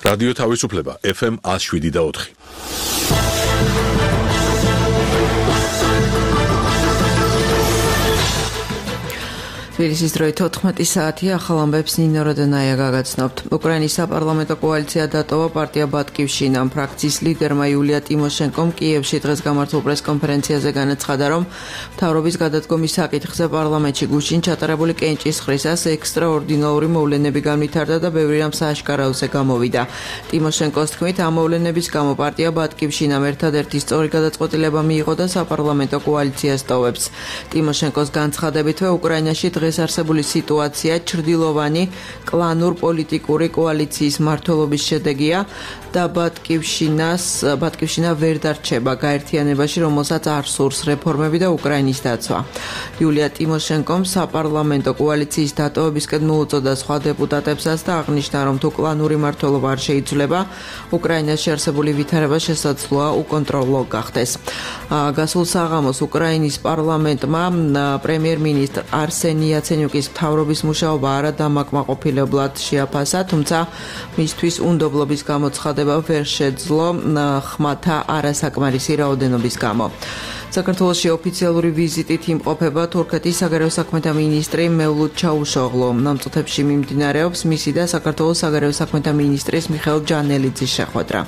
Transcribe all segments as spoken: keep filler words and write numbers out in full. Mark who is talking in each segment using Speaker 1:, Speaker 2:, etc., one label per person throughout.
Speaker 1: რადიო თავისუფლება ეფ ემ one oh seven და four.
Speaker 2: თბილისის დროით ოთხმეტი საათია, ახალ ამბებს ნინო როდონაია გაგაცნობთ. უკრაინის საპარლამენტო კოალიცია დატოვა პარტია ბატკივშინა. ფრაქციის ლიდერმა იულია ტიმოშენკომ კიევში დღეს გამართულ პრესკონფერენციაზე განაცხადა, რომ მთავრობის გადადგომის საკითხზე პარლამენტში გუშინ ჩატარებული კენჭისყრისას ექსტრაორდინალური მოვლენები განვითარდა და ბევრი რამ სააშკარაოზე გამოვიდა. ტიმოშენკოს თქმით, ამ მოვლენების გამო პარტია ბატკივშინამ ერთადერთი სწორი გადაწყვეტილება მიიღო და საპარლამენტო კოალიციას ტოვებს. ტიმოშენკოს განცხადებითვე უკრაინაში დღეს არსებული სიტუაცია ჩრდილოვანი კლანურ პოლიტიკური კოალიციის მმართველობის შედეგია და ბატკივშინას ბატკივშინა ვერ დარჩება გაერთიანებაში, რომელსაც არ სურს რეფორმები და უკრაინის დაცვა. იულია ტიმოშენკომ საპარლამენტო კოალიციის დატოვებისკენ მოუწოდა სხვა დეპუტატებსაც და აღნიშნა, რომ თუ კლანური მმართველობა არ შეიცვლება, უკრაინაში არსებული ვითარება შესაძლოა უკონტროლო გახდეს. გასულ საღამოს უკრაინის პარლამენტმა პრემიერ-მინისტრ არსენი იაცენიუკის მთავრობის მუშაობა არა დამაკმაყოფილებლად შეაფასა, თუმცა მისთვის უნდობლობის გამოცხადება ვერ შეძლო ხმათა არასაკმარისი რაოდენობის გამო. საქართველოში ოფიციალური ვიზიტით იმყოფება თურქეთის საგარეო საქმეთა მინისტრი მევლութ ჩაუშოღლუ. ნამწუთებში მიმდინარეობს მისი და საქართველოს საგარეო საქმეთა მინისტრის მიხეილ ჯანელიძის შეხვედრა.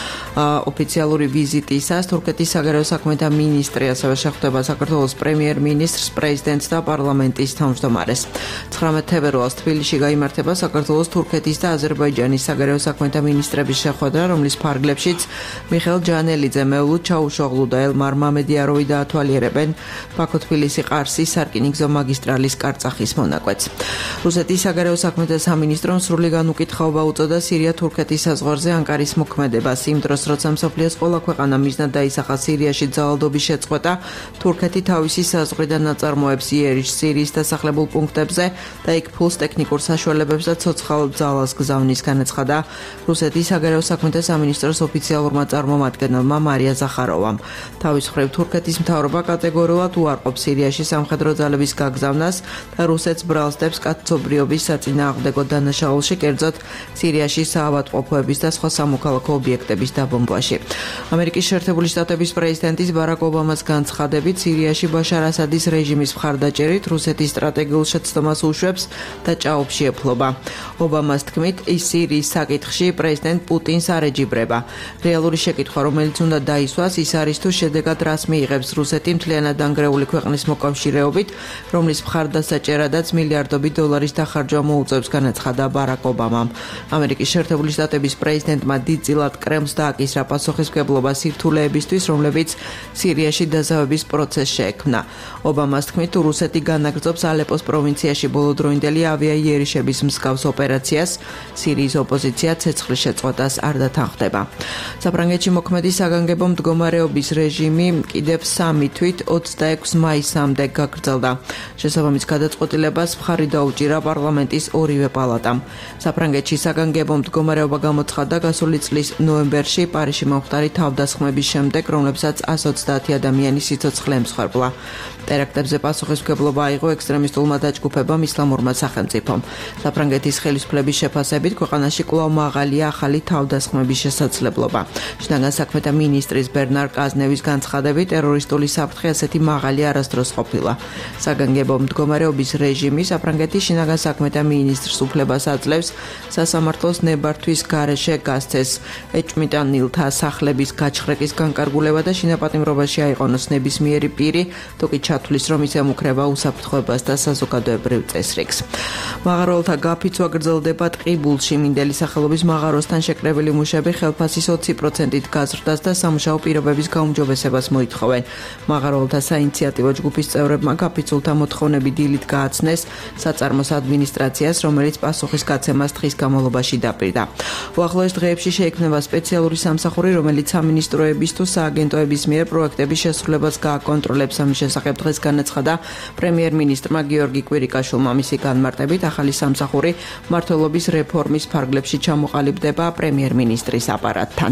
Speaker 2: ოფიციალური ვიზიტისას თურქეთის საგარეო საქმეთა მინისტრი ასევე შეხვდება საქართველოს პრემიერ-მინისტრს, პრეზიდენტს და პარლამენტის თავმჯდომარეს. ცხრამეტ თებერვალს თბილისში გაიმართება საქართველოს, თურქეთის და აზერბაიჯანის საგარეო საქმეთა მინისტრების შეხვედრა, რომლის ფარგლებშიც მიხეილ ჯანელიძე, მევლութ ჩაუშოღლუ და ელმარ მამედიაროვი დაათვალიერებენ ბაქო-თბილისი-ყარსის სარკინიგზო მაგისტრალის კარწახის მონაკვეთს. რუსეთის საგარეო საქმეთა სამინისტრომ სრული განუკითხაობა უწოდა სირია-თურქეთის საზღვარზე ანკარის მოქმედებას. იმ დროს როცა მსოფლიოს ყველა ქვეყანა მიზნად დაისახა სირიაში ძალადობის შეწყვეტა, თურქეთი თავისი საზღვრიდან ნაწარმოებს იერიშ, სირიის დასახლებულ პუნქტებზე და იქ ფულს ტექნიკურ საშუალებებს და ცოცხალ ძალას გზავნის, განაცხადა რუსეთის საგარეო საქმეთა სამინისტროს ოფიციალურმა წარმომადგენელმა მარია ზახაროვამ. თავის მხრივ თურქეთის მთავრობა კატეგორიულად უარყოფს სირიაში სამხედრო ძალების გაგზავნას და რუსეთს ბრალსდებს კაცობრიობის საწინააღმდეგო დანაშაულში, კერძოდ სირიაში საავადმყოფოების და სხვა სამოქალაქო ობიექტების დაბომბვაში. ამერიკის შეერთებული შტატების პრეზიდენტის ბარაკ ობამას განცხადებით, სირიაში ბაშარ ასადის რეჟიმის მხარდაჭერით რუსეთის სტრატეგიულ შეცდომას უშვებს და ჭაობში ეფლობა. ობამას თქმით, ის სირიის საკითხში პრეზიდენტ პუტინს არ ეჯიბრება. რეალური შეკითხვა, რომელიც უნდა დაისვას, ის არის თუ შედეგად რას მიიღებს რუსეთი მთლიანად დანგრეული ქვეყნის მოკავშირეობით, რომლის მხარდასაჭერადაც მილიარდობით დოლარის დახარჯვა მოუწევს, განაცხადა ბარაკ ობამამ. ამერიკის შეერთებული შტატების პრეზიდენტმა დიდწილად კრემლს დააკისრა პასუხისმგებლობა სირთულეებისთვის, რომლებიც სირიაში დაზავების პროცესს შეექმნა. ობამას თქმით, თუ რუსეთი განაგრძობს ალეპოს პროვინციაში ბოლოდროინდელი ავიაიერიშების მსგავს ოპერაციას, სირიის ოპოზიცია ცეცხლის შეწყვეტას არ დათანხმდება. საფრანგეთში მოქმედი საგანგებო მდგომარეობის რეჟიმი კიდევ სამი თვით ოცდაექვსი მაისამდე გაგრძელდა. შესაბამის გადაწყვეტილებას მხარი დაუჭირა პარლამენტის ორივე პალატამ. საფრანგეთში საგანგებო მდგომარეობა გამოცხადდა გასული წლის ნოემბერში პარიზში მომხდარი თავდასხმების შემდეგ, რომლებსაც one hundred twenty ადამიანი სიცოცხლე ემსხვერპლა. ტერაქტებზე პასუხისმგებლობა აიღო ექსტრემისტულმა დაჯგუფებამ ისლამურმა სახელმწიფომ. საფრანგეთის ხელისუფლების შეფასებით ქვეყანაში კვლავ მაღალია ახალი თავდასხმების შესაძლებლობა. შინაგან საქმეთა მინისტრის ბერნარ კაზნევის განცხადებით, ტერორისტული საფრთხე ასეთი მაღალი არასდროს ყოფილა. საგანგებო მდგომარეობის რეჟიმი საფრანგეთის შინაგან საქმეთა მინისტრს უფლებას აძლევს სასამართლოს ნებართვის გარეშე გასცეს ეჭვმიტანილთა სახლების გაჩხრეკის განკარგულება და შინაპატიმრობაში აიყონოს ნებისმიერი პირი, თუ კი ჩათვლის, რომ ის ემუქრება უსაფრთხოებას და საზოგადოებრივ წესრიგს. მაღაროელთა გაფიცვა გრძელდება ტყიბულში. მინდელი სახელობის მაღაროსთან შეკრებილი მუშები ხელფასის ოცი პროცენტით გაზრდას და სამუშაო პირობების გაუმჯობესებას მოითხოვენ. მაღაროელთა საინიციატივო ჯგუფის წევრებმა გაფიცულთა მოთხოვნები დილით გააცნეს საწარმოს ადმინისტრაციას, რომელიც პასუხის გაცემას დღის განმავლობაში დაპირდა. უახლოეს დღეებში შეექმნება სპეციალური სამსახური, რომელიც სამინისტროების თუ სააგენტოების მიერ პროექტების შესრულებას გააკონტროლებს. ამის შესახებ დღეს განაცხადა პრემიერ-მინისტრმა გიორგი კვირიკაშვილმა. მისი განმარტებით, ახალი სამსახური მმართველობის რეფორმის ფარგლებში ჩამოყალიბდება პრემიერ-მინისტრის აპარატთან.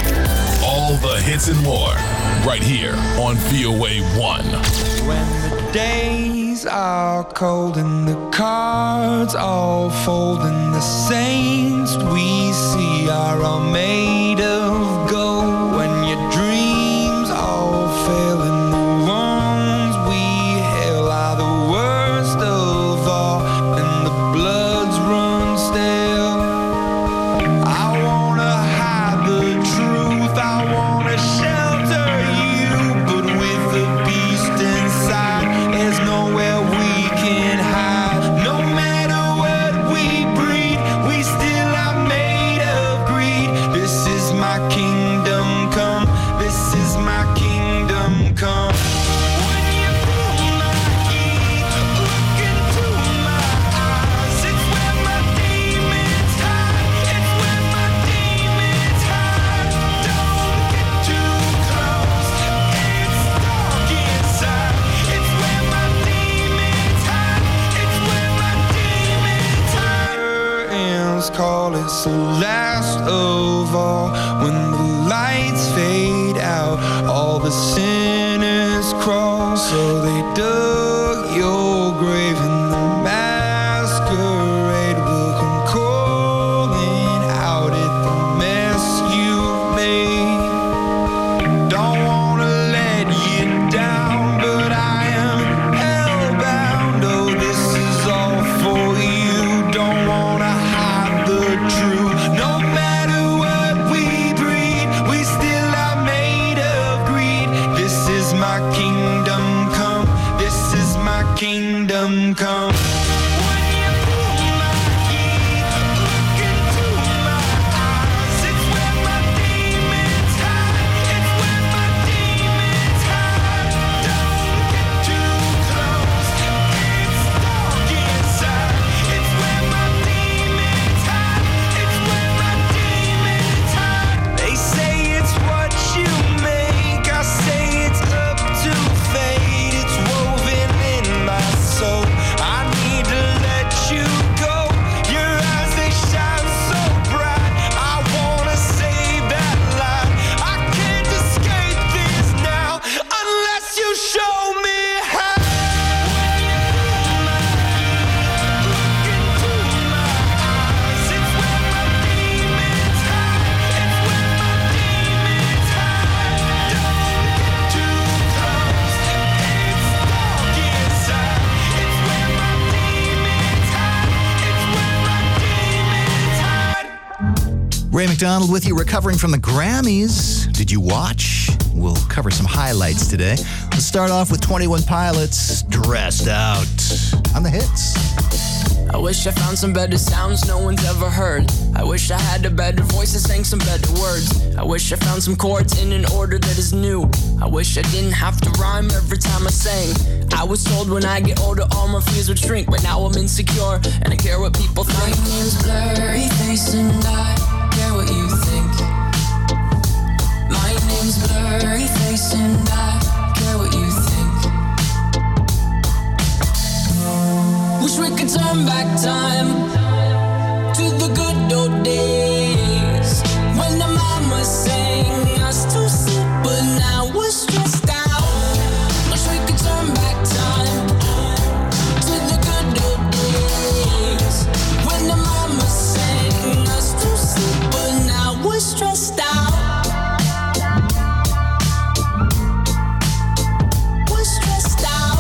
Speaker 3: All the hits and more right here on V O A one. When the days are cold and the cards all fold, and the saints we see are all made of gold. When your dreams all fail and the ones we hail are the worst of all, and the bloods run stale. I wanna hide the truth, I wanna shelter you, but with the beast inside, there's nowhere we can hide. No matter what we breed, we still are made of greed. This is my kingdom come, this is my kingdom come. When you feel my heat, look into my eyes. It's where my demons hide, it's where my demons hide. Don't get too close, it's dark inside. It's where my demons hide, it's where my demons hide. Curtains call, it's the last of all. When the lights fade out, all the sinners crawl. So they dug your grave and the masquerade will come calling out at the mess you've made. Don't wanna let you down, but I am hellbound. Oh, this is all for you. Don't wanna hide the truth. No matter what we breed, we still are made of greed. This is my kingdom come, this is my kingdom come. When you feel my heat, look into my eyes. It's where my demons hide, it's where my demons hide. Don't get too close, it's dark inside. It's where my demons hide, it's where my demons hide. They say it's what you make, I say it's up to fate. It's woven in my soul, I need to let you go. Your eyes, they shine so bright, I wanna save that light. I can't escape this now, unless you show me how. When you feel my heat, look into my eyes. It's where my demons hide, it's where my demons hide. Don't get too close, it's dark inside. It's where my demons hide, it's where my demons hide.
Speaker 4: Ray McDonald with you, recovering from the Grammys. Did you watch? We'll cover some highlights today. Let's start off with twenty-one Pilots, Dressed Out on the hits.
Speaker 5: I wish I found some better sounds no one's ever heard. I wish I had a better voice that sang some better words. I wish I found some chords in an order that is new. I wish I didn't have to rhyme every time I sang. I was told when I get older all my fears would shrink, but now I'm insecure and I care what people think. My name's Blurry Face and I care what you think. My name's Blurry Face and I care what you think. Wish we could turn back time to the good old days when the mama sang us to sleep, but now we're stressed out. Wish we could turn back time to the good old days when the mama sang us to sleep, but now we're stressed out. We're stressed out.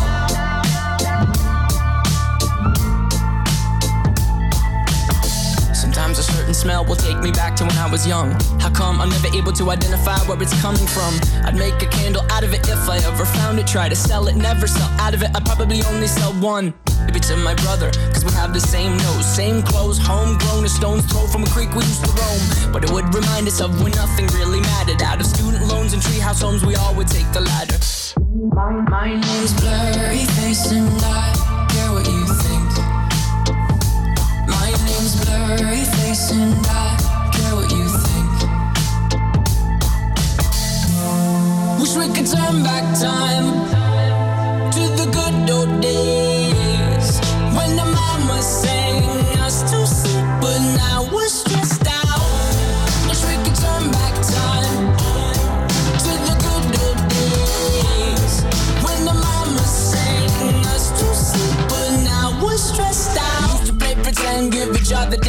Speaker 5: Sometimes a certain smell will take me back to when I was young. How come I'm never able to identify where it's coming from? I'd make a candle out of it if I ever found it. Try to sell it, never sell out of it. I'd probably only sell one. Maybe to my brother, cause we have the same nose, same clothes, homegrown, a stone's throw from a creek we used to roam. But it would remind us of when nothing really mattered. Out of student loans and treehouse homes, we all would take the ladder. My, my name's Blurry Face and I care what you think. My name's Blurry Face and I care what you think. Wish we could turn back time to the good old days when the mama sang us to sleep, but now we're stressed out. Wish we could turn back time to the good old days when the mama sang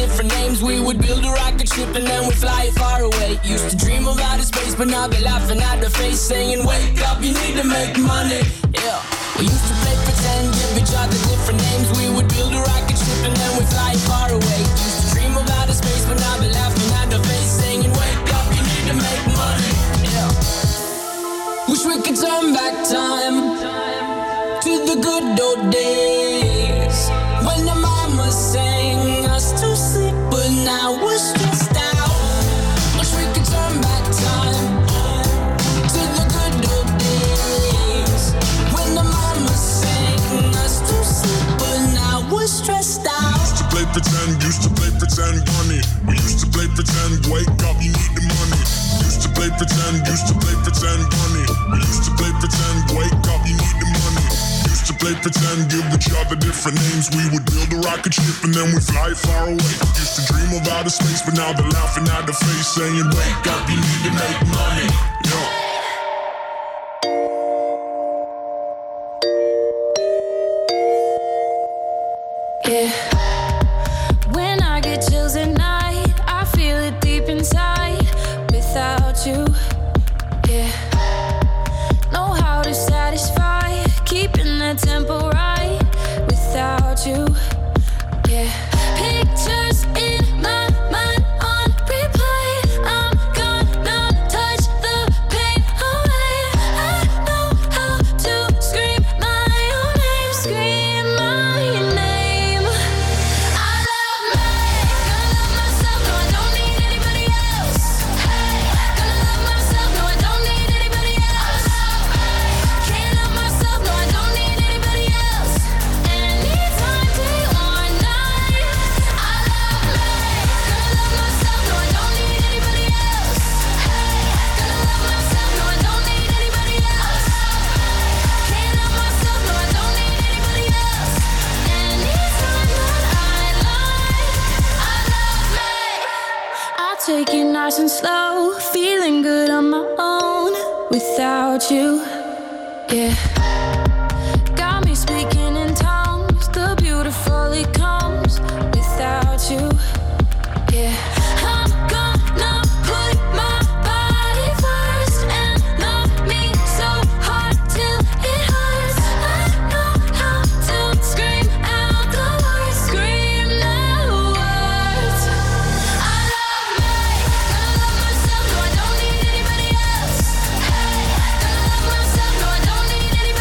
Speaker 5: different names. We would build a rocket ship and then we'd fly far away. Used to dream of outer space, but now they're laughing at the face, saying, wake up, you need to make money. Yeah. We used to play pretend, give each other different names. We would build a rocket ship and then we'd fly far away. Used to dream of outer space, but now they're laughing at the face, saying, wake up, you need to make money. Yeah. Wish we could turn back time to the good old days when the mama sang us to sleep, but now we're stressed out. Wish we could turn back time to the good old days when the mama sang us to sleep, but now we're stressed out.
Speaker 6: Used to play pretend, used to play pretend, money. We used to play pretend, wake up, you need the money. Used to play pretend, used to play pretend, money. We used to play pretend, wake up, you need the money. Used to play pretend, give each other different names. We would build a rocket ship and then we'd fly far away. Used to dream of outer space, but now they're laughing at the face, saying, wake up, you need to make money. Yeah.
Speaker 7: Yeah. When I get chills at night, I feel it deep inside. Without you, yeah. Know how to satisfy, keeping that tempo right. Without you, yeah. Pictures in my mind on replay. I'm gonna touch the pain away. I know how to scream my own name, scream my name. I love me, gonna love myself, no I don't need anybody else. Hey, gonna love myself, no I don't need anybody else. Can't love myself, no I don't need anybody else. Anytime, day or night. I love me, gonna love myself, no I don't need anybody else. Hey, gonna love myself, no I don't need anybody else. Can't love myself, no I don't need anybody else. Anytime that I lie, I love me. I take it nice and slow, feeling good on my own without you, yeah. Got me speaking in tongues, the beautiful it comes without you, yeah. I'm gonna put my body first and love me so hard till it hurts. I know how to scream out the words, scream the words. I love me, gonna love myself, no I don't need anybody else. Hey, gonna love myself, no I don't need anybody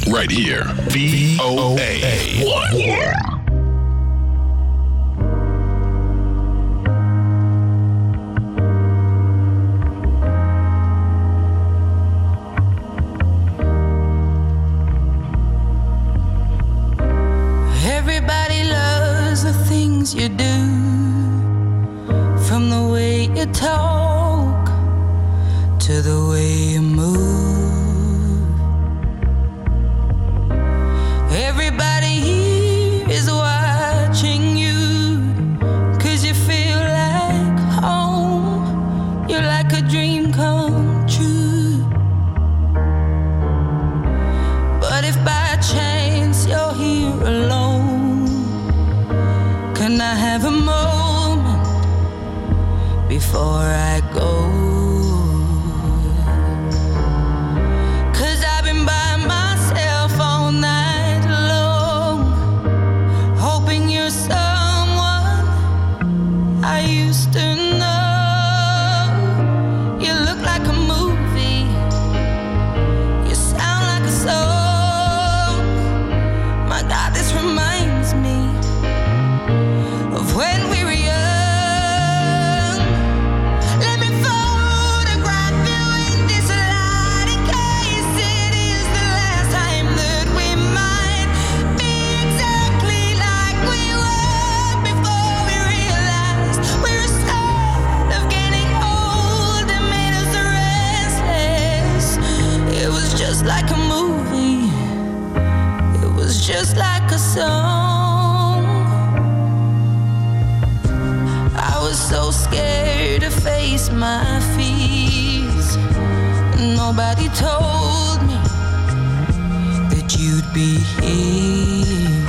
Speaker 1: Right here. V O A one.
Speaker 7: Everybody loves the things you do, from the way you talk to the way you move. Everybody here is watching you, 'cause you feel like home. You're like a dream come true. But if by chance you're here alone, can I have a moment before I go? 'Cause I've been by myself all night long, hoping you're someone I used to know. You look like a movie, you sound like a song. My God, this reminds me of when we were young. Let me photograph you in this light, in case it is the last time that we might be exactly like we were before we realized we were scared of getting old. It made us restless. It was just like a movie, it was just like a song. I was so scared to face my fears. Nobody told me that you'd be here.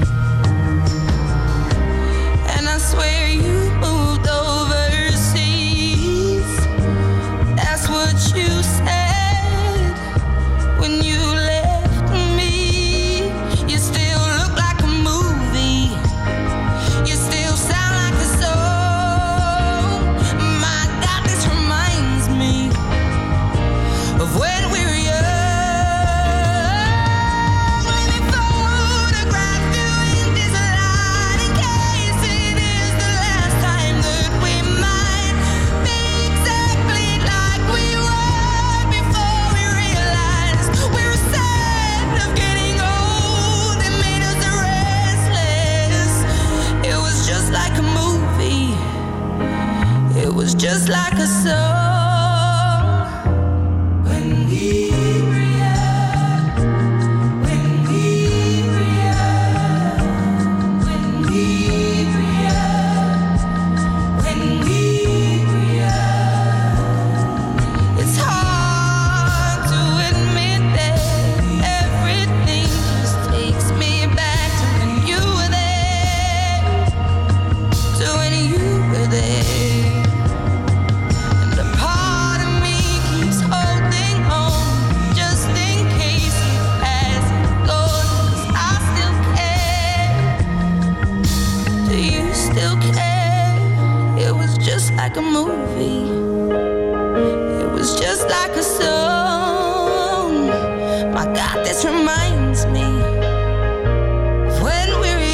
Speaker 7: And I swear you moved overseas. That's what you said when you left me. You still look like a movie, you still sound like a song. My God, this reminds me of when we were young. Let me photograph you in this light, in case it is the last time that we might be exactly like we were before we realized we were sad of getting old. It made us restless. It was just like a movie, it was just like a song. When we were young, when we were young, when we were young, when we were young. It's hard to admit that everything just takes me back to when you were there, to when you were there. And a part of me keeps holding on, just in case it hasn't gone. 'Cause I still care. Do you still care? It was just like a movie, it was just like a song. My God, this reminds me of when we were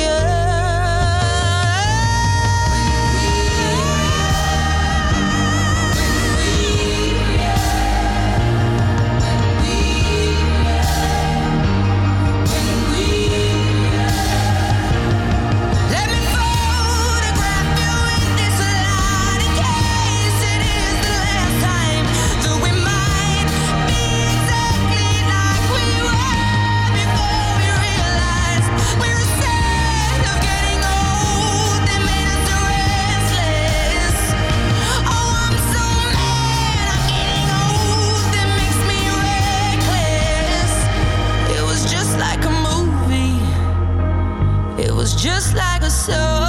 Speaker 7: Let me photograph you in this light, in case it is the last time that we might be exactly like we were before we realized we were sad of getting old. It made us restless. Oh, I'm so mad I'm getting old. It makes me reckless. It was just like a movie, it was just like a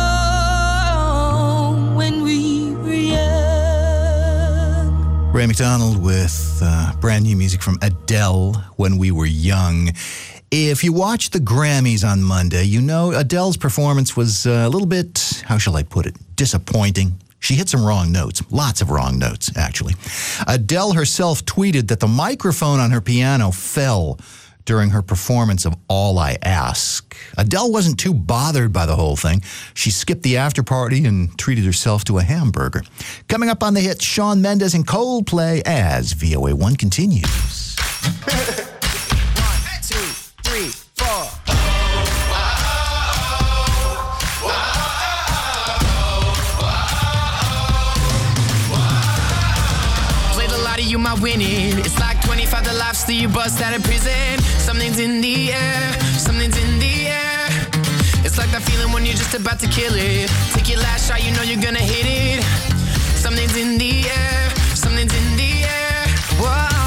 Speaker 7: song when we were young.
Speaker 4: Ray McDonald with uh, brand new music from Adele, When We Were Young. If you watched the Grammys on Monday, you know Adele's performance was uh, a little bit, how shall I put it, disappointing. She hit some wrong notes, lots of wrong notes, actually. Adele herself tweeted that the microphone on her piano fell during her performance of All I Ask. Adele wasn't too bothered by the whole thing. She skipped the after party and treated herself to a hamburger. Coming up on the hits, Shawn Mendes and Coldplay as V O A one continues.
Speaker 8: One, two, three, four.
Speaker 5: You might win it. It's like twenty-five to life, still you bust out of prison. Something's in the air, something's in the air. It's like that feeling when you're just about to kill it. Take your last shot, you know you're gonna hit it. Something's in the air, something's in the air. Whoa.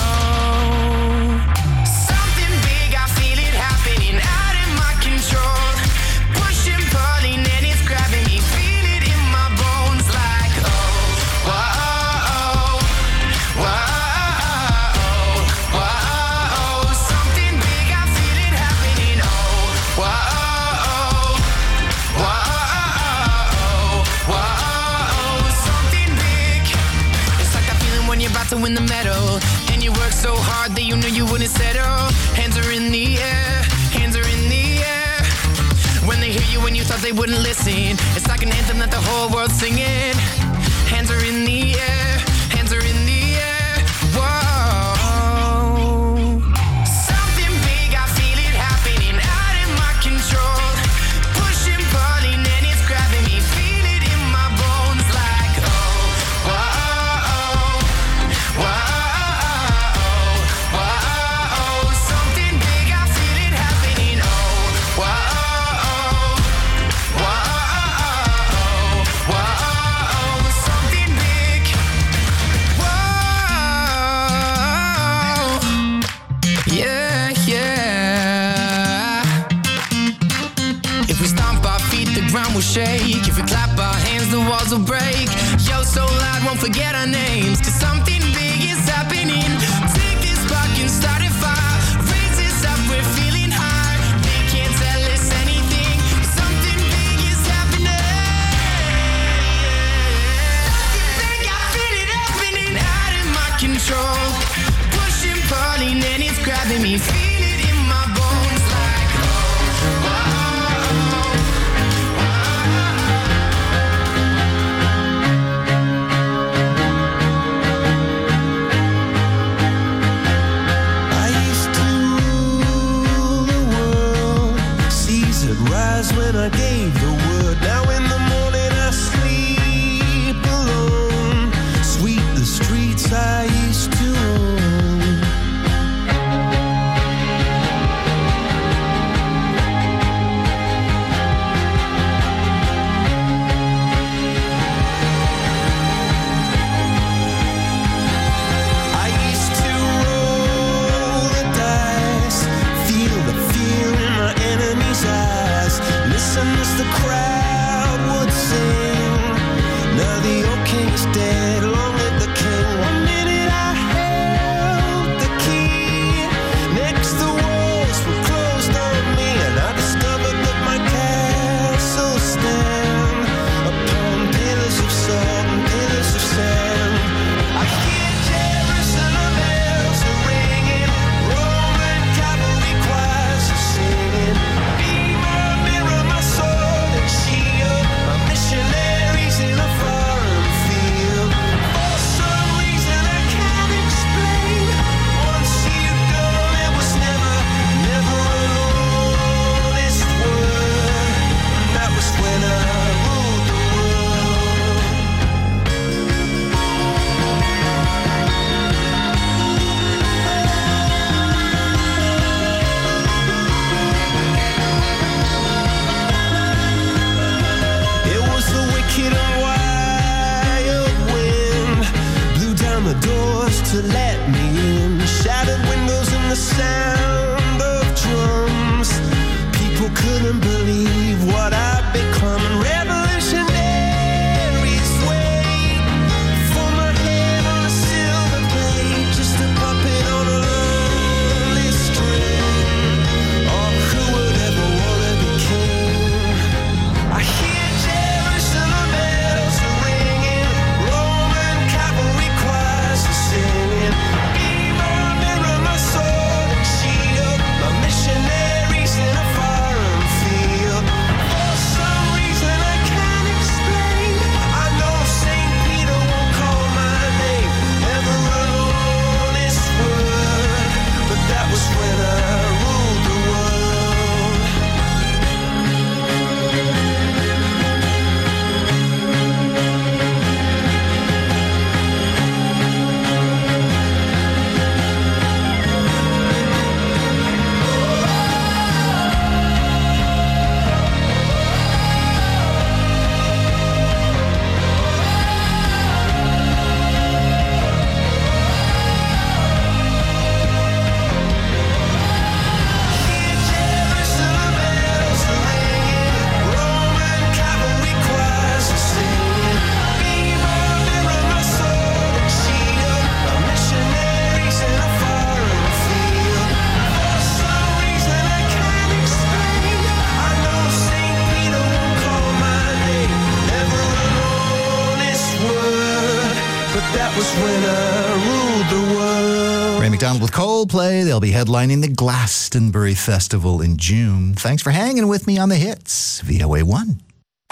Speaker 5: Something big, I feel it happening out of my control. Pushing, pulling, and it's grabbing me. Feel it in my bones like, oh, whoa. To win the medal, and you work so hard that you knew you wouldn't settle. Hands are in the air, hands are in the air. When they hear you when you thought they wouldn't listen, it's like an anthem that the whole world's singing. Hands are in the air, hands are in the air. Whoa. Something big, I feel it happening out of my control. Pushing, pulling, and it's grabbing me. Feel it in my bones like, oh, whoa. Shake. If we clap our hands, the walls will break. Yo, so loud, won't forget our names. Cause something big is happening. Take this spark and start a fire. Raise this up, we're feeling high. They can't tell us anything. Something big is happening. Something big, I feel it happening out of my control. Pushing, pulling, and it's grabbing me. Feel it in my bones like, oh, oh.
Speaker 3: When I gave the word, now in the morning I sleep alone. Sweep the streets I used to own. I used to roll the dice, feel the fear in my enemy's eyes. Listen as the crowd would sing. Now the old king is dead, long live the king. One minute I held the key. Next the walls were closed on me, and I discovered that my castle stand upon pillars of salt and pillars of sand. I hear Jerusalem bells are ringing, Roman cavalry choirs are singing. Be my mirror, my sword and shield, my missionaries in a foreign field. For some reason I can't explain, once you've gone it was never, never an honest word. And that was when I ruled the world. It was the wicked and wild wind, blew down the doors to let me in. Shattered windows and the sound of drums. People couldn't believe what I'd become. And revolutionaries wait for my head on a silver plate, just a puppet on a lonely string. Oh, who would ever want to be king? I hear Jerusalem bells are ringing, Roman cavalry choirs are singing. Be my mirror, my sword and shield,
Speaker 4: McDonald with Coldplay. They'll be headlining the Glastonbury Festival in June. Thanks for hanging with me on the hits. V O A one.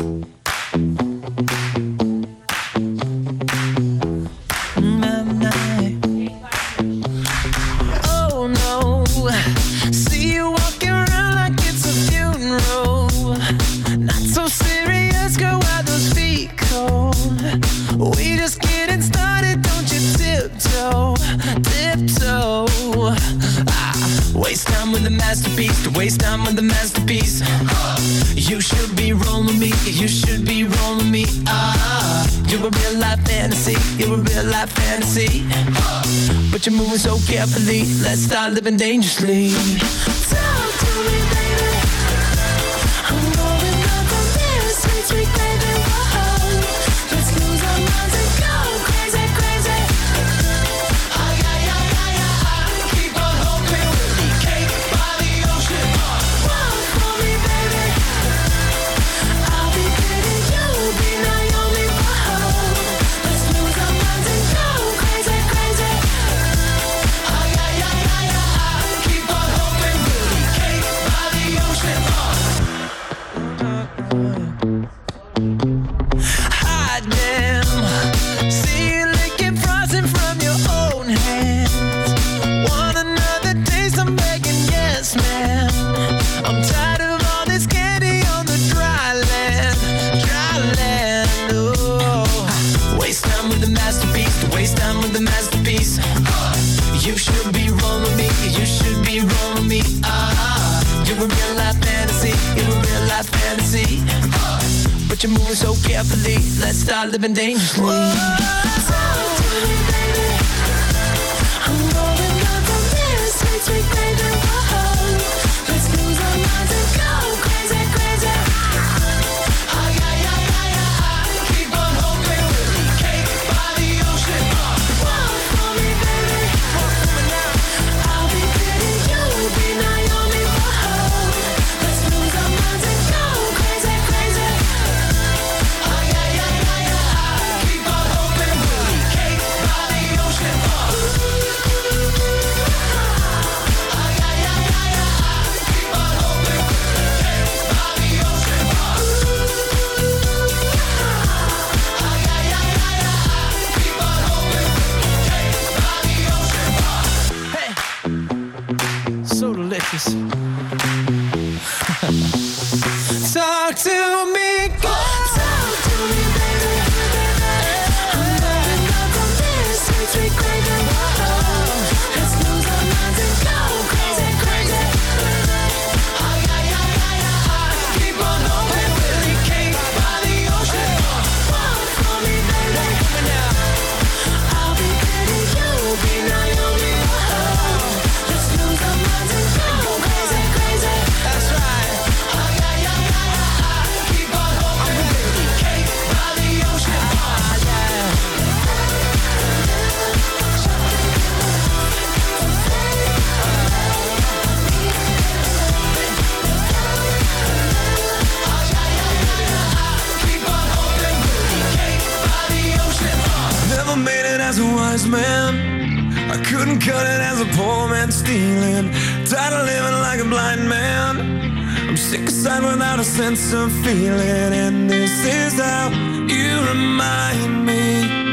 Speaker 9: Oh no, see you walking around like it's a funeral. Not so serious, girl, why those feet cold? We just getting started, don't you tiptoe, tiptoe. Ah, waste time with the masterpiece, to waste time with the masterpiece. You should be rolling me, you should be rolling me. Ah, you're a real life fantasy, you're a real life fantasy. But you're moving so carefully, let's start living dangerously. Talk to me, baby. I'm going up on this sweet, sweet baby. Whoa, let's lose our minds and go crazy, crazy. Ay, ay, ay, ay, ay. Keep on hoping we'll be cake by the ocean. Walk for me, baby. I'll be pretty, you'll be Naomi. Whoa, let's lose our minds and go crazy, crazy. Ay, ay, ay, ay, ay. Keep on hoping we'll be cake by the ocean. Hot damn, see you licking frosting from your own hands. Want another taste? I'm begging, yes, man. I'm tired of all this candy on the dry land, dry land. Oh, waste time with the masterpiece, to waste time with the masterpiece. You should be rolling me, you should be rolling me. Ah, you're a real life fantasy, you're a real life fantasy. But you're moving so carefully, let's start living dangerously. Talk to me, baby. I'm going up on this sweet, sweet baby. Whoa, let's lose our minds and go crazy, crazy. Ay, ay, ay, ay, ay. Keep on hoping we'll be cake by the ocean. Walk for me, baby. Walk for me now. I'll be pretty, you'll be Naomi. Whoa, let's lose our minds and go crazy, crazy. Ay, ay, ay, ay, ay. Keep on hoping we'll be cake by the ocean. Ay, ay, ay, ay, ay. Keep on hoping we'll be cake by the ocean. Ay, ay, ay, ay, ay. Keep on hoping we'll be cake by the ocean. Hey, so delicious. Talk to me, girl. Talk to me, baby. I'm going up on this sweet, sweet baby. Whoa, let's lose our minds and go crazy, crazy. Ay, ay, ay, ay, ay. Keep on hoping we'll be cake by the ocean. Walk for me, baby. I'll be pretty, you'll be Naomi. Whoa, let's lose our minds and go crazy, crazy. That's right. Ay, ay, ay, ay, ay. Keep on hoping we'll be cake by the ocean. Ah, yeah. Keep on hoping we'll be cake by the ocean.
Speaker 3: Never made it as a wise man. I couldn't cut it as a poor man stealing. Tired of living like a blind man. I'm sick aside without a sense of feeling. And this is how you remind me.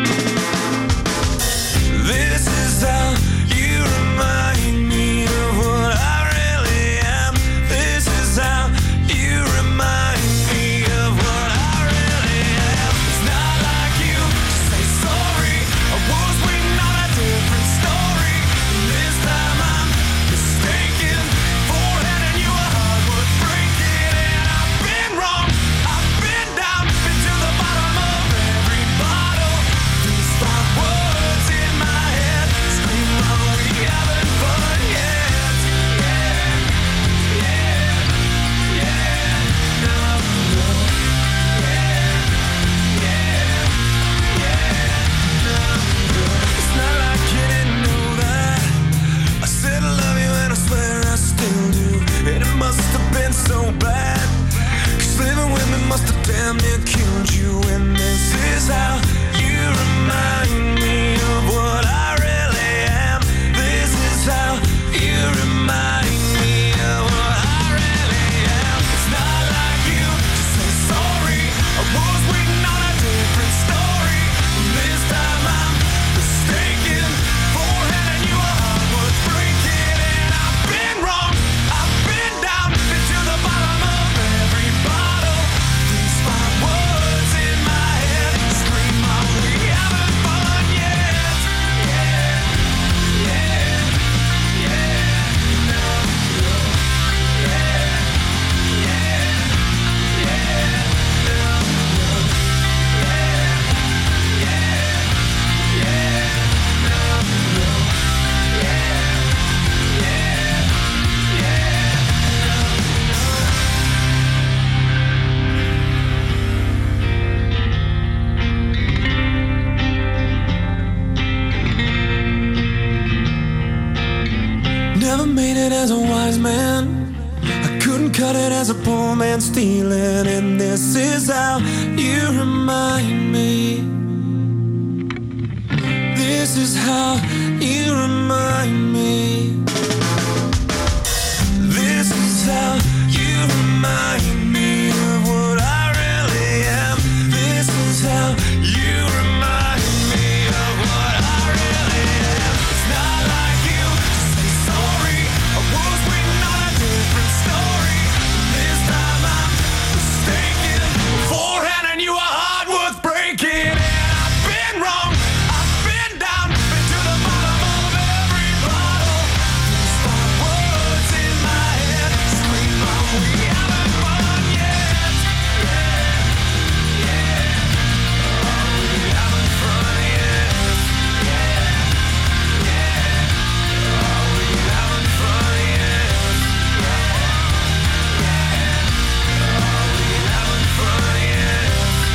Speaker 3: This is how you remind me of what I really am. This is how you remind me of what I really am. It's not like you to say sorry. I was waiting on a different story. This time I'm mistaken for handing you a heart worth breaking. And I've been wrong, I've been down, been to the bottom of every bottle. These five words in my head scream, oh, we haven't fun yet. Yeah, yeah, yeah, no, no. Yeah, yeah, yeah, no, no. It's not like you didn't know that. I said I love you and I swear I still do. And it must have been so bad, 'cause living with me must have damn near killed you. And this is how you remind me of what I really am. This is man stealing, and this is how you remind me. This is how you remind me. This is how you remind me of what I really am. This is how you remind me of what I really am. It's not like you to say sorry. I was waiting on a different story. This time I'm mistaken for handing you a heart worth breaking. And I've been wrong. I've been down, been to the bottom of every bottle. These five words in my head scream out, we haven't fun yet. Yeah, yeah. Are we having fun yet? Yeah, yeah. Are we having fun yet? Yeah, yeah. Are we having fun yet?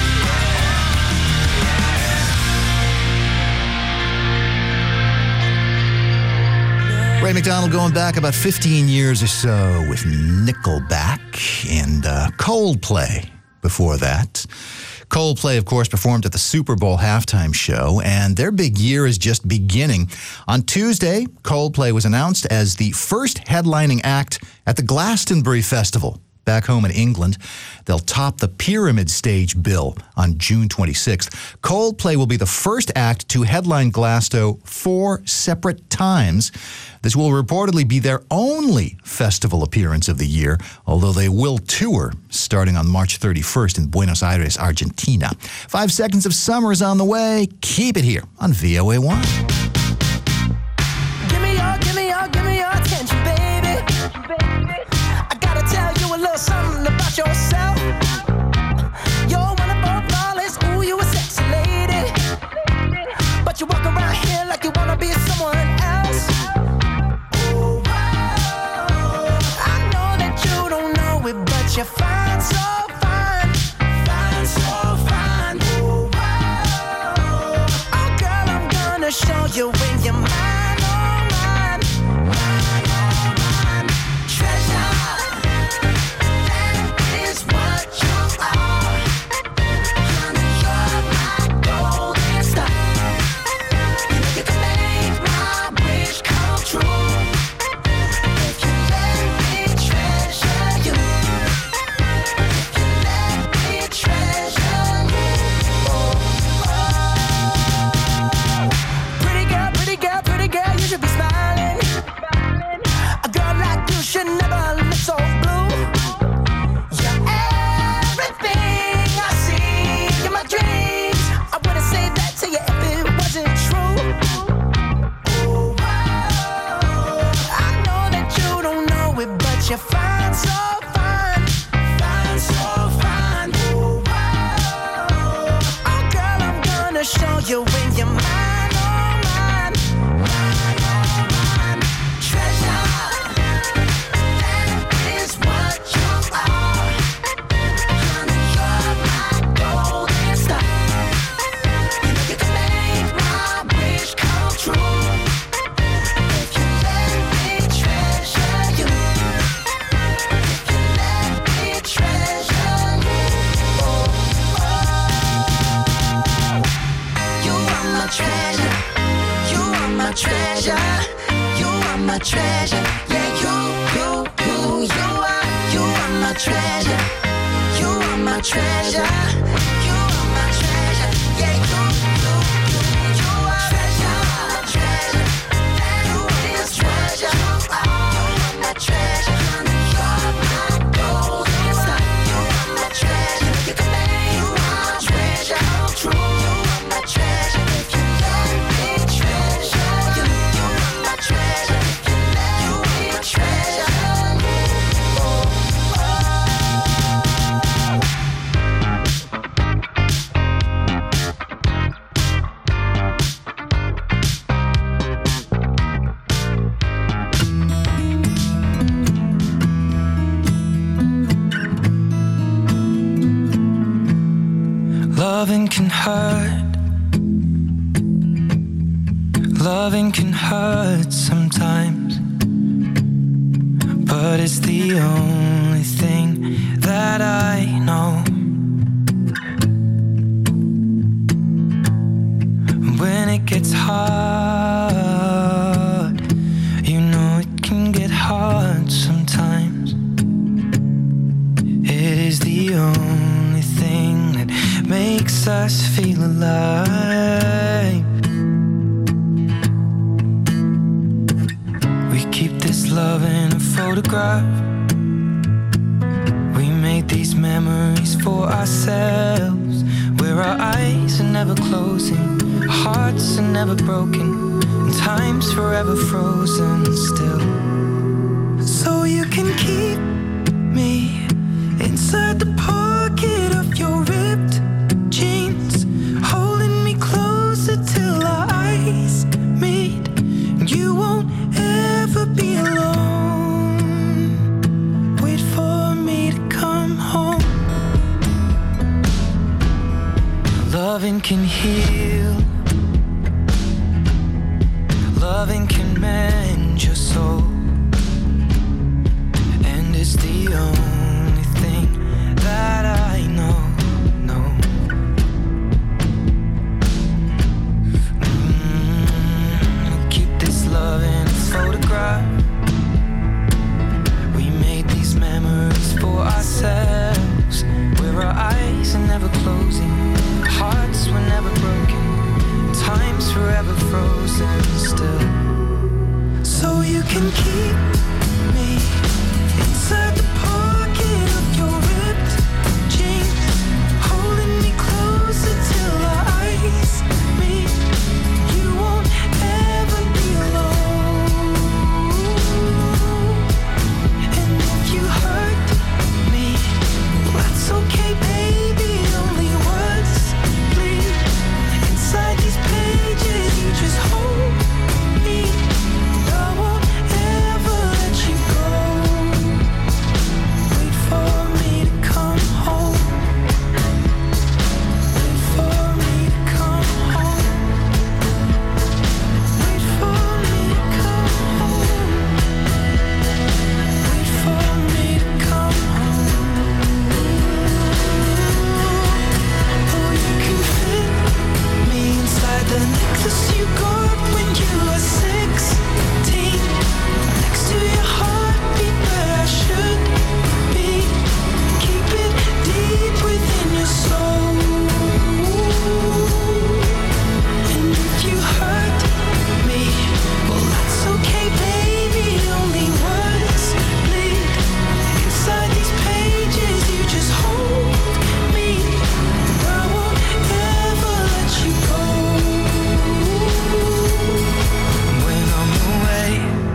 Speaker 4: Ray McDonald going back about fifteen years or so with Nickelback and uh, Coldplay before that. Coldplay, of course, performed at the Super Bowl halftime show, and their big year is just beginning. On Tuesday, Coldplay was announced as the first headlining act at the Glastonbury Festival. Back home in England, they'll top the Pyramid Stage bill on June twenty-sixth. Coldplay will be the first act to headline Glasgow four separate times. This will reportedly be their only festival appearance of the year, although they will tour starting on March thirty-first in Buenos Aires, Argentina. Five Seconds of Summer is on the way. Keep it here on V O A one.
Speaker 9: Give me your, give me your, give me your attention, baby. I gotta tell you a little something about yourself. You're one of our flawless, ooh, you a sexy lady. But you walk around here like you wanna be someone else. Ooh, I know that you don't know it, but you're fine, so fine. Fine, so fine. Ooh, oh, girl, I'm gonna show you when you're mine, oh, mine. Mine, oh, mine. Treasure. That is what you are. Honey, you're my golden star. You know you can make my wish come true. If you let me treasure you. If you let me treasure you. Oh, oh. Pretty girl, pretty girl, pretty girl, you should be smiling. A girl like you should never look so blue. You're everything I see in my dreams. I wouldn't say that to you if it wasn't true. Ooh, I know that you don't know it, but you're fine, so fine. Fine, so fine. Ooh, oh, girl, I'm gonna show you when you're mine, oh, mine. Mine, oh, mine. Treasure. That is what you are. Honey, you're my golden star. You know you can make my wish come true. If you let me treasure you. If you let me treasure you. Oh, oh. You are my treasure. You are my treasure. You are my treasure. Yeah, you, you, you, you are. You are my treasure. You are my treasure. You are my treasure. Yeah, you, you, you, you are. Treasure, my treasure. That is treasure. You are my treasure. Honey, you're my golden star. You are my treasure. You can make my treasure come true. You are my treasure. If you let me treasure you. You are my treasure. If you let me treasure you. Oh,
Speaker 3: Loving can hurt. Loving can hurt sometimes. But it's the only thing that
Speaker 9: that I know. When it gets hard, you know it can get hard sometimes. It is the only thing that makes us feel alive. We keep this love in a photograph. We made these memories for ourselves, where our eyes are never closing, hearts are never broken, and time's forever frozen still. So you can keep me inside the pocket of your ripped jeans, holding me closer till our eyes meet, and you won't ever be alone. Wait for me to come home. Loving can heal, loving can mend your soul, and it's the only thing that I know, know. Mm, keep this love in a photograph. We made these memories for ourselves, where our eyes are never closing, hearts were never broken, time's forever frozen still. So you can keep me inside the pocket of your ripped jeans, holding me closer till our eyes meet. You won't ever be alone. And if you hurt me, well, that's okay, baby. Only words bleed inside these pages. You just hold me. I won't ever let you go. Wait for me to come home. Wait for me to come home. Wait for me to come home. Wait for me to come home. Oh, you can fit me inside the necklace you got when you were sixteen, next to your heartbeat where I should be. Keep it deep within your soul. And if you hurt me, well, that's okay, baby. Only words bleed inside these pages. You just hold me. I won't ever let you go. When I'm away,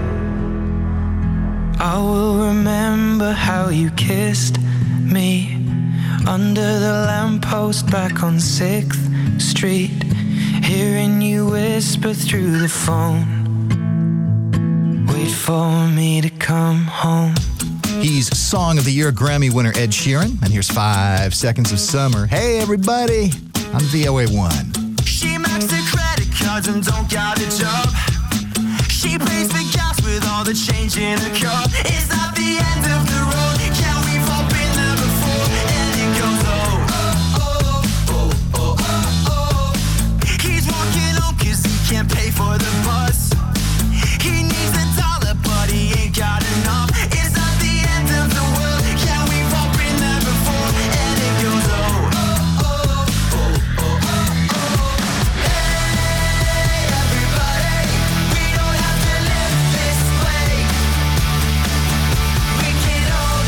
Speaker 9: I will remember how you kissed me under the lamppost back on sixth street, hearing you whisper through the phone. Wait for me to come home.
Speaker 4: He's Song of the Year Grammy winner Ed Sheeran, and here's Five Seconds of Summer. Hey, everybody, on V O A one.
Speaker 10: She maxed her credit cards and don't got a job. She pays for gas with all the change in her car. Is that the end of the road? Yeah, we've all been there before. And it goes, oh, oh, oh, oh, oh, oh. He's walking home cause he can't pay for the bus. He needs a dollar but he ain't got enough. Is that the end of the world? Yeah, we've all been there before. And it goes, oh, oh, oh, oh, oh, oh. Hey, everybody, we don't have to live this way. We can all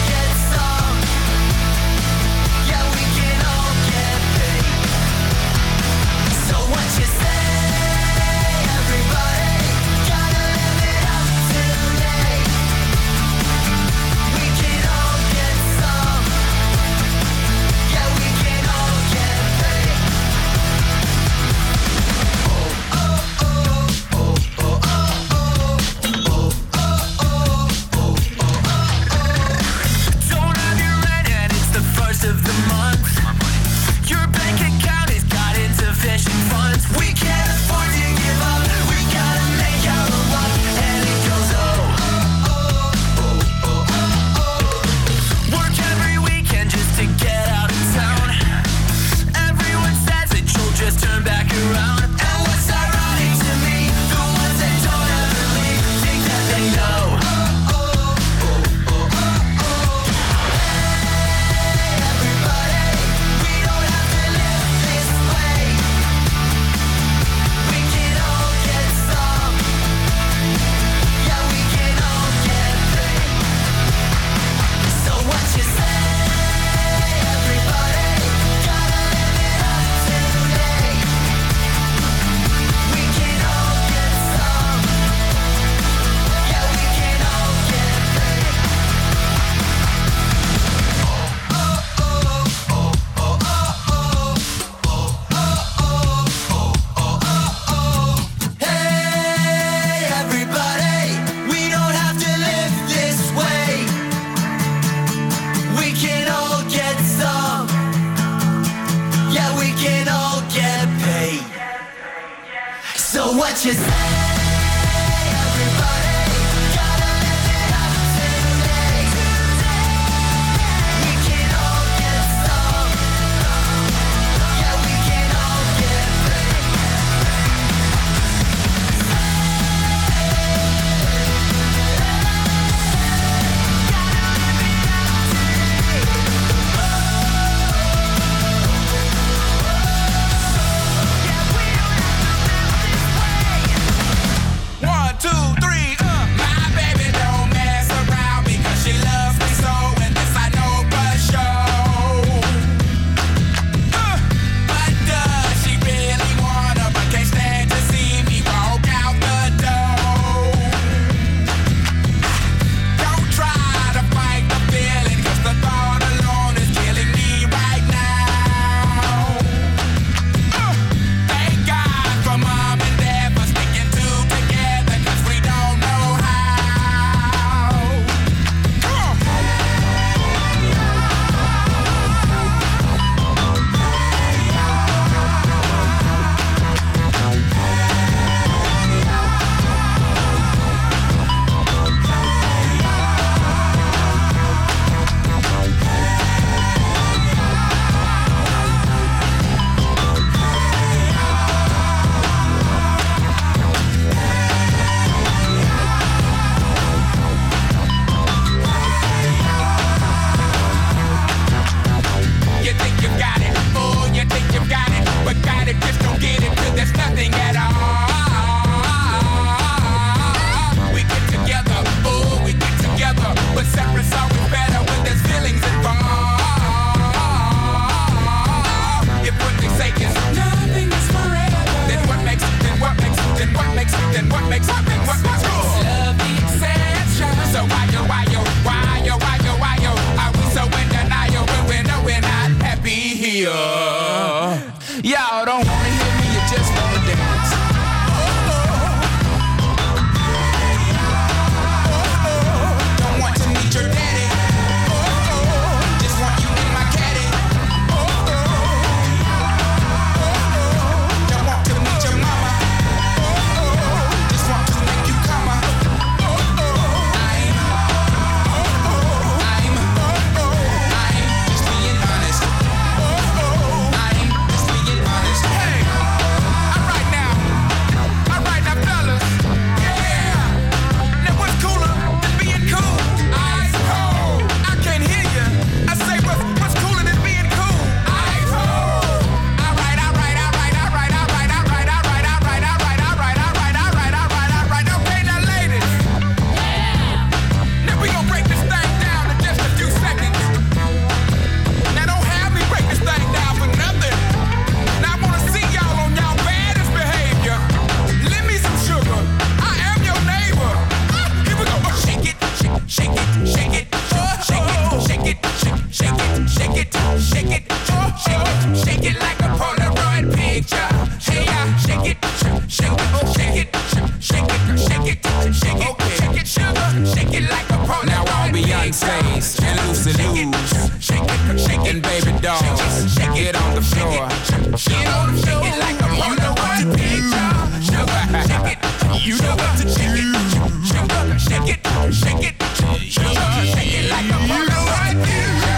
Speaker 10: what you say, everybody. Gotta live it up today. We can all get some. Yeah, we can all get free.
Speaker 8: One, two, three, uh. My baby don't mess around because she loves me so, and this I know for sure. Uh, but does she really wanna, but can't stand to see me walk out the door? Don't try to fight the feeling, 'cause the thought alone is killing me right now. Uh, thank God for mom and dad for sticking two together, 'cause we don't know how. Come on. You think you got it, oh, you think you got it, but got it, just don't get it, 'cause there's nothing at all. We get together, oh, we get together, but separate's always better when there's feelings involved. If what they say is nothing is forever, then what makes it, then what makes it, then what makes it, then what makes it, then what makes it? Love the exception. So why yo, why yo, why yo, why yo, why yo, are we so in denial when we know we're not happy here? Y'all don't wanna hear me, you just wanna dance. Don't want to meet your daddy. Just want you in my caddy. Don't want to meet your mama. Just want to make you come up. I'm, I'm, I'm just being honest. I'm just being honest. Hey, alright now, alright now, fellas. Yeah. Now what's cooler than being cool? Ice cold. I can't hear you. I say what's what's cooler than being cool? Ice cold. Alright, alright, alright, alright, alright, alright, alright, alright, alright, alright, alright, alright, alright, alright. Okay, now ladies. Now we gonna break this thing down in just a few seconds. Now don't have me break this thing down for nothing. Now I wanna see y'all on y'all baddest behavior. Lend me some sugar. I am your neighbor. Ah, here we go. Oh, shake it, shake, shake it, shake it, oh, shake it, shake it, shake, shake it, shake it, shake it, oh, shake it, shake it like a Polaroid picture. Hey, yeah, shake it, shake, shake it, oh, shake it, shake, shake it, shake it, shake it, shake it, sugar, shake it like a Polaroid. Now all Beyonce's and Lucy Lou's, shake it, shake it, and baby dolls, get on the floor, get on the floor, shake it like a Polaroid picture. Sugar, shake it, you know what to shake it, sugar, shake it, shake it, sugar, shake it like a Polaroid picture.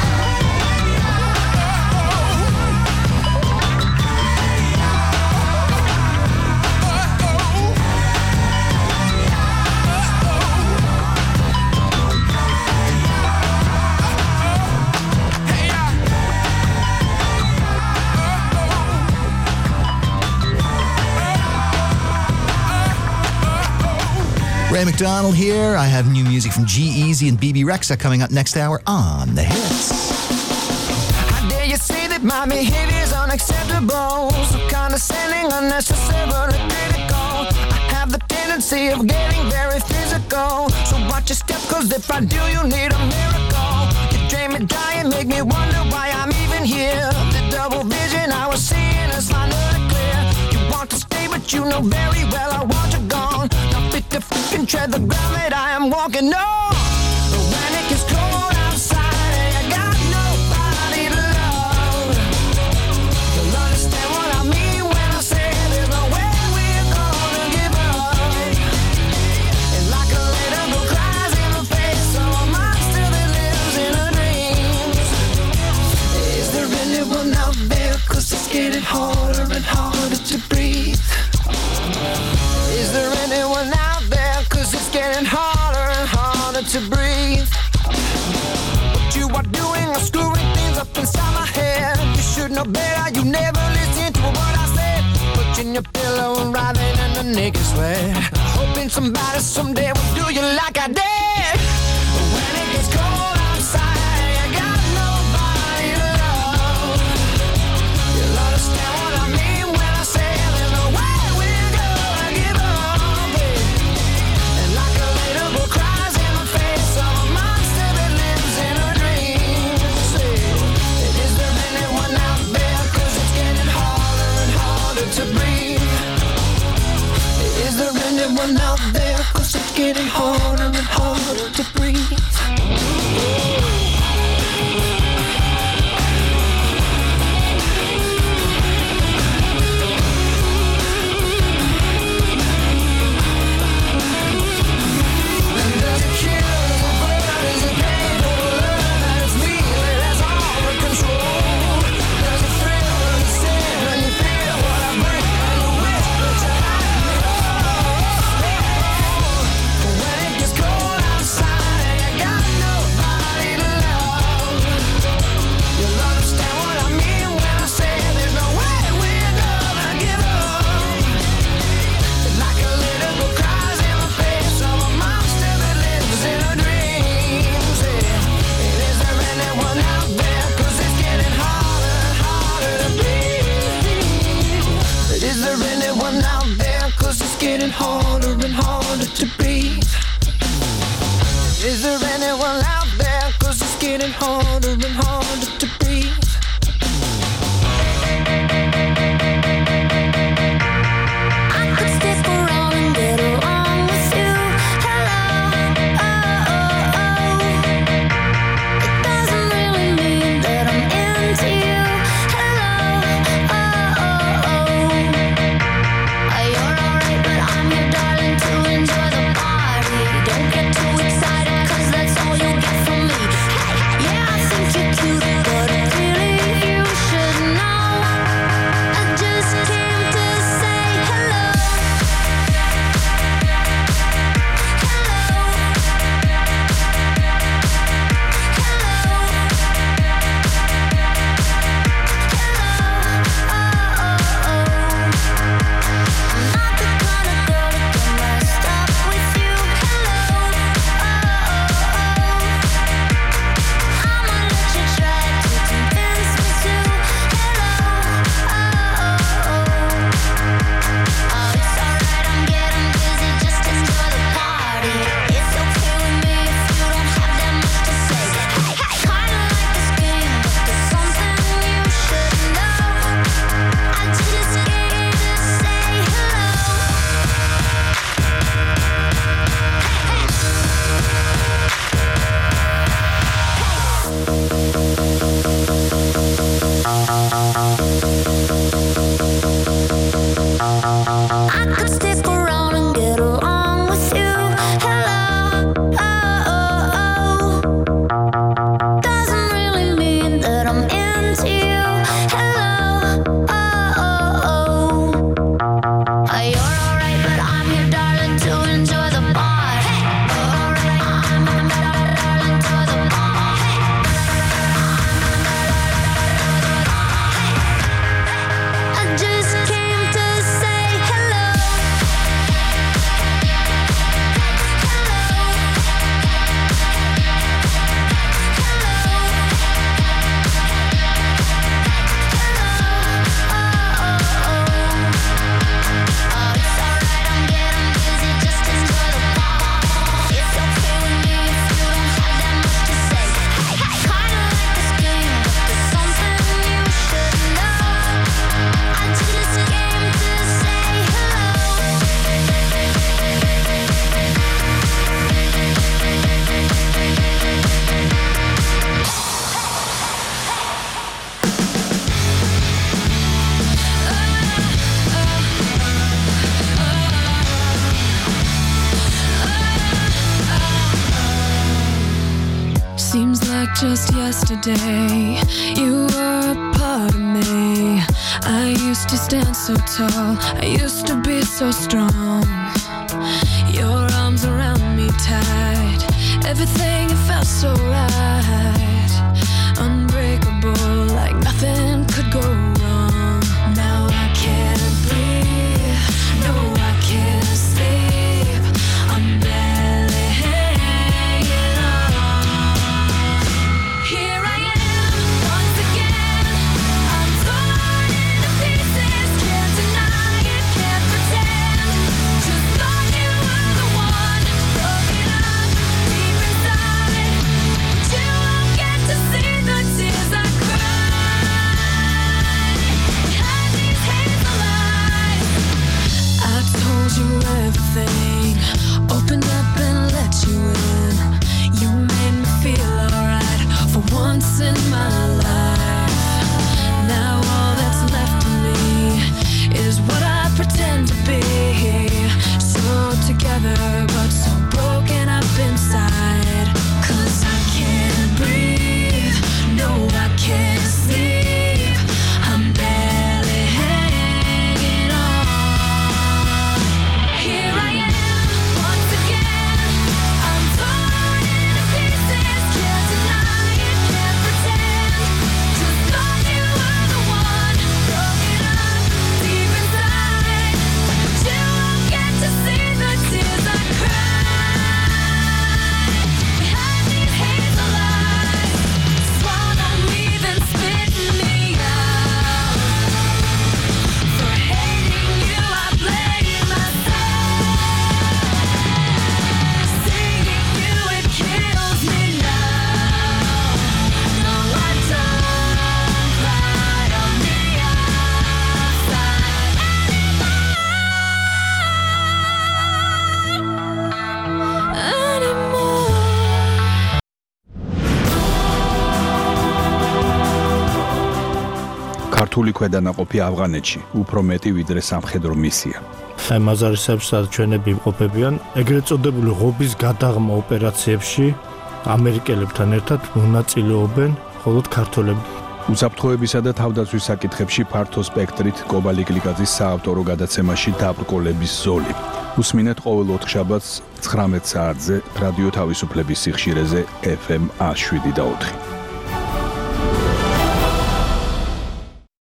Speaker 4: Ray McDonald here. I have new music from G-Eazy and B B Rexa coming up next hour on The Hits.
Speaker 9: How dare you say that my behavior's unacceptable? So condescending, unnecessarily critical. I have the tendency of getting very physical. So watch your step, 'cause if I do, you need a miracle. You drain me dry and make me wonder why I'm even here. The double vision I was seeing is finally clear. You want to stay, but you know very well I want you gone. Now fit to fucking tread the ground that I am walking on. When it gets cold outside and you got nobody to love, you'll understand what I mean when I say there's no way we're gonna getting harder and harder to breathe. Is there anyone out there? Cause it's getting harder and harder to breathe. What you are doing is screwing things up inside my head. You should know better, you never listen to what I said. Pushing your pillow and writhing in the naked sweat, hoping somebody someday will do you like I did. But when it gets cold outside, I got nobody to love. You'll understand what I mean when I say there's no way we're gonna give up, yeah. And like a little boy cries in the face of a monster that lives in a dream. Say, is there anyone out there? Cause it's getting harder and harder to breathe. Is there anyone out there? Cause it's getting harder and harder to breathe. Getting harder and harder to breathe. Is there anyone out there? Cause it's getting harder and harder to breathe. I could stick around and get along with you. Hello, oh, oh, oh. It doesn't really mean that I'm into you. Hello, oh, oh, oh. Are you alright? I'm your darling to enjoy the party. Don't get too excited, cause that's all you'll get from me. Hey, yeah, I think you're cute, but really you should know I just came to say hello. Hello. Hello. Hello. Oh, oh, oh. I'm not the kind of girl to get messed up with you. Hello, oh, oh, oh. I'ma let you try to convince me to. Hello, oh, oh, oh. Oh, it's alright, I'm getting busy, just enjoy the party. It's okay with me if you don't have that much to say. Hey, hey, kinda like this game, but there's something you should know. I just came to say hello. I could stick around and get along with you. Hello, oh, oh, oh. Doesn't really mean that I'm into you. Hello, oh, oh, oh. You're alright, but I'm your darling to enjoy the party. Alright, I'm your darling to the party. I just came to say hello.
Speaker 11: Seems like just yesterday you were a part of me.
Speaker 7: to stand so tall. I used to be so strong. Your arms around me tight. Everything it felt so right. Unbreakable, like nothing could go wrong. Now I can't breathe. No, I can't sleep. I'm barely hanging on. Here I am, once again. I'm torn into pieces. Can't deny it, can't pretend. Just thought you were the one. Broken up deep inside. But you won't get to see the tears I cried. Behind these hazel eyes, I told you everything. Opened up and let you in. You made me feel alright for once in my life. Now all that's left for me is what I pretend to be. So together but so broken up inside. 'Cause I can't breathe. No, I can't sleep. I'm barely hanging on. Here I am, once again. I'm torn into pieces. Can't deny it, can't pretend. Just thought you were the one. Broken up deep inside. But you won't get to see the tears I cried. Behind these hazel eyes, swallow me then spit me out. For hating you, I blame myself. Seeing you, it kills me now. No, I don't cry on the outside anymore.
Speaker 11: ქართული ქვედანაყოფი ავღანეთში უფრო მეტი ვიდრე სამხედრო მისია.
Speaker 12: აი მაზარისებს ჩვენები იმყოფებიან ეგრეთ წოდებული ღობის გადაღმა ოპერაციებში ამერიკელებთან ერთად მონაწილეობენ მხოლოდ ქართველები.
Speaker 11: უსაფრთხოებისა და თავდაცვის საკითხებში ფართო სპექტრით კობალი კლიკაძის საავტორო გადაცემაში დაბრკოლების ზოლი. უსმინეთ ყოველ ოთხშაბათს ცხრამეტ საათზე რადიო თავისუფლების სიხშირეზე ეფ ემ ათს შვიდი და ოთხი.